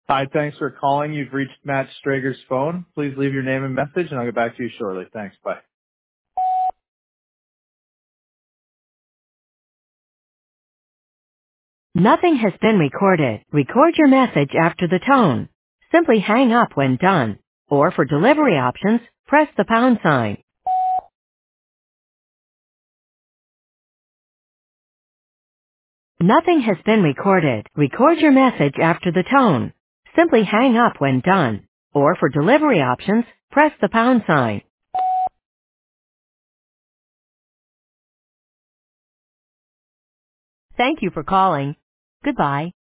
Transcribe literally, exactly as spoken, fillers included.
Hi, thanks for calling. You've reached Matt Strager's phone. Please leave your name and message, and I'll get back to you shortly. Thanks. Bye. Nothing has been recorded. Record your message after the tone. Simply hang up when done. Or for delivery options, press the pound sign. Nothing has been recorded. Record your message after the tone. Simply hang up when done. Or for delivery options, press the pound sign. Thank you for calling. Goodbye.